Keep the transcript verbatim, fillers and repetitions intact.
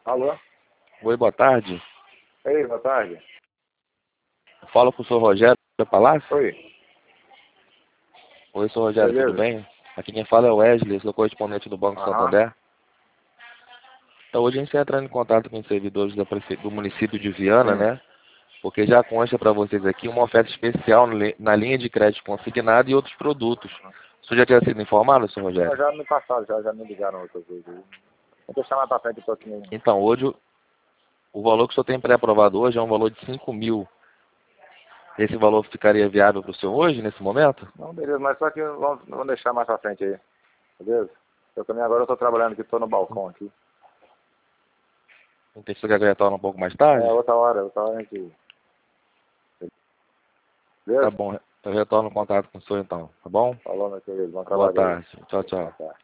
Alô? Oi, boa tarde. Ei, boa tarde. Fala com o senhor Rogério da Palácio? Oi, Oi, senhor Rogério, tudo beleza? bem? Aqui quem fala é o Wesley, sou correspondente do Banco Aham. Santander. Então hoje a gente está entrando em contato com os servidores da prefe- do município de Viana, Sim. né? Porque já consta para vocês aqui uma oferta especial no li- na linha de crédito consignado e outros produtos. O senhor já tinha sido informado, senhor Não, Rogério? já me passaram, já, já me ligaram outras vezes aí. Vou deixar mais pra frente um pouquinho. Então, hoje o o valor que o senhor tem pré-aprovado hoje é um valor de cinco mil. Esse valor ficaria viável para o senhor hoje, nesse momento? Não, beleza, mas só que vamos, vamos deixar mais pra frente aí. Beleza? Eu também agora eu tô trabalhando aqui, tô no balcão aqui. Não tem que quer retornar um pouco mais É, tarde? outra hora, outra hora a gente. Tá Beleza? bom, eu retorno o contato com o senhor então, tá bom? Falou, meu querido. Bom Boa trabalho aí. tarde. Tchau, tchau. Boa tarde.